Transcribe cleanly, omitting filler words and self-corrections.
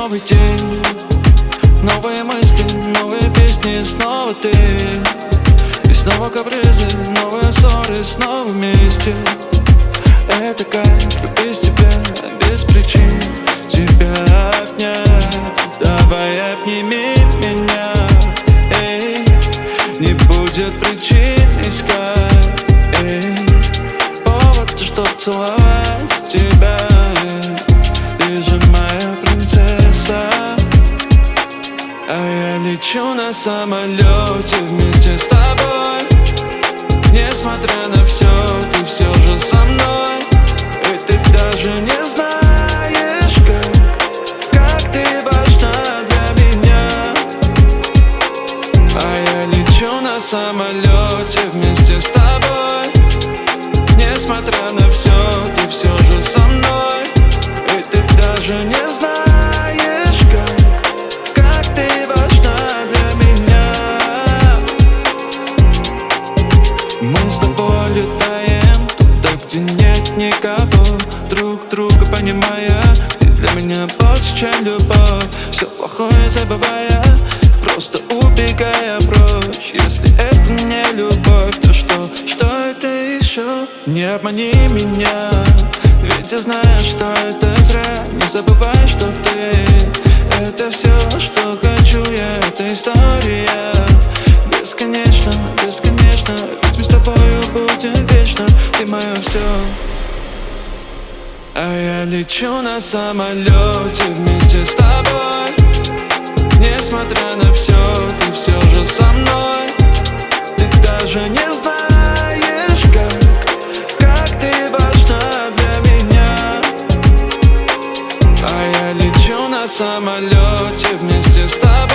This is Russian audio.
Новый день, новые мысли, новые песни, снова ты. И снова капризы, новые ссоры, снова вместе. Это кайф, без тебя, без причин тебя обнять. Давай обними меня, эй. Не будет причин искать, эй. Повод, чтоб целовать тебя, эй. Ты же моя принцесса. А я лечу на самолете вместе с тобой. Несмотря на все, ты все же со мной. И ты даже не знаешь, как ты важна для меня. А я лечу на самолете вместе с тобой. Несмотря на все, ты все же со мной. И ты даже не знаешь, как ты важна для меня. Мы с тобой летаем туда, где нет никого, друг друга понимая. Ты для меня больше, чем любовь. Все плохое забывая, просто убегая прочь. Если это не любовь, то что это еще? Не обмани меня, ведь я знаю, что это зря. Не забывай, что ты — это все, что хочу я. Это история бесконечно, бесконечно. Ведь мы с тобою будем вечно. Ты мое все. А я лечу на самолете вместе с тобой. Несмотря на все, ты все же со мной. Ты даже не знаешь, как ты важна для меня. А я лечу на самолете вместе с тобой.